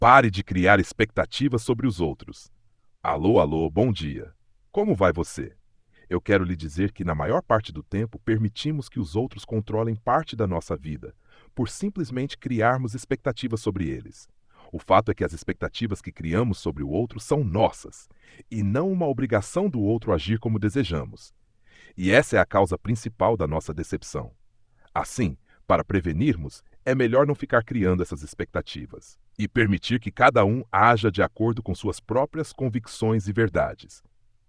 Pare de criar expectativas sobre os outros. Alô, alô, bom dia. Como vai você? Eu quero lhe dizer que, na maior parte do tempo, permitimos que os outros controlem parte da nossa vida, por simplesmente criarmos expectativas sobre eles. O fato é que as expectativas que criamos sobre o outro são nossas, e não uma obrigação do outro agir como desejamos. E essa é a causa principal da nossa decepção. Assim, para prevenirmos, é melhor não ficar criando essas expectativas e permitir que cada um haja de acordo com suas próprias convicções e verdades.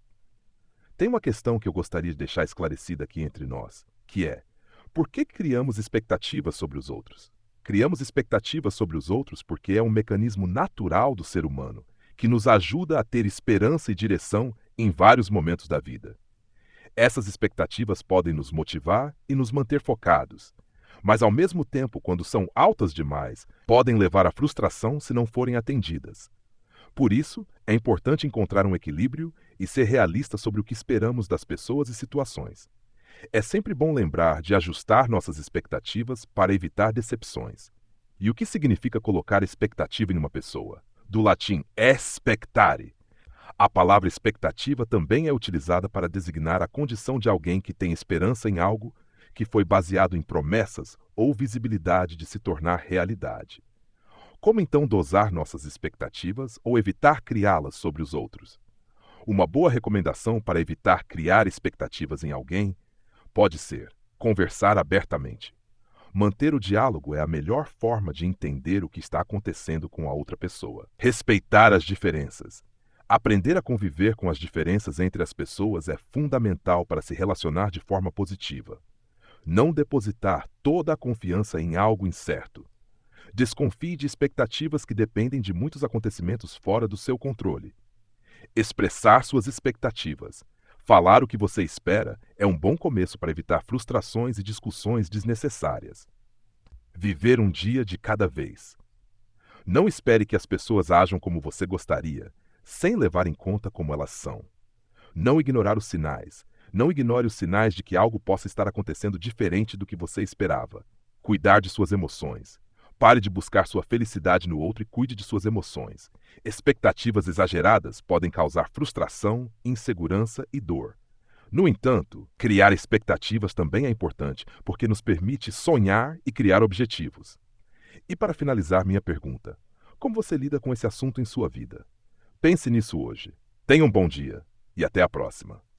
Tem uma questão que eu gostaria de deixar esclarecida aqui entre nós, que é: por que criamos expectativas sobre os outros? Criamos expectativas sobre os outros porque é um mecanismo natural do ser humano, que nos ajuda a ter esperança e direção em vários momentos da vida. Essas expectativas podem nos motivar e nos manter focados, mas ao mesmo tempo, quando são altas demais, podem levar à frustração se não forem atendidas. Por isso, é importante encontrar um equilíbrio e ser realista sobre o que esperamos das pessoas e situações. É sempre bom lembrar de ajustar nossas expectativas para evitar decepções. E o que significa colocar expectativa em uma pessoa? Do latim expectare. A palavra expectativa também é utilizada para designar a condição de alguém que tem esperança em algo que foi baseado em promessas ou visibilidade de se tornar realidade. Como então dosar nossas expectativas ou evitar criá-las sobre os outros? Uma boa recomendação para evitar criar expectativas em alguém pode ser conversar abertamente. Manter o diálogo é a melhor forma de entender o que está acontecendo com a outra pessoa. Respeitar as diferenças. Aprender a conviver com as diferenças entre as pessoas é fundamental para se relacionar de forma positiva. Não depositar toda a confiança em algo incerto. Desconfie de expectativas que dependem de muitos acontecimentos fora do seu controle. Expressar suas expectativas. Falar o que você espera é um bom começo para evitar frustrações e discussões desnecessárias. Viver um dia de cada vez. Não espere que as pessoas ajam como você gostaria, sem levar em conta como elas são. Não ignorar os sinais. Não ignore os sinais de que algo possa estar acontecendo diferente do que você esperava. Cuidar de suas emoções. Pare de buscar sua felicidade no outro e cuide de suas emoções. Expectativas exageradas podem causar frustração, insegurança e dor. No entanto, criar expectativas também é importante, porque nos permite sonhar e criar objetivos. E para finalizar minha pergunta, como você lida com esse assunto em sua vida? Pense nisso hoje. Tenha um bom dia e até a próxima.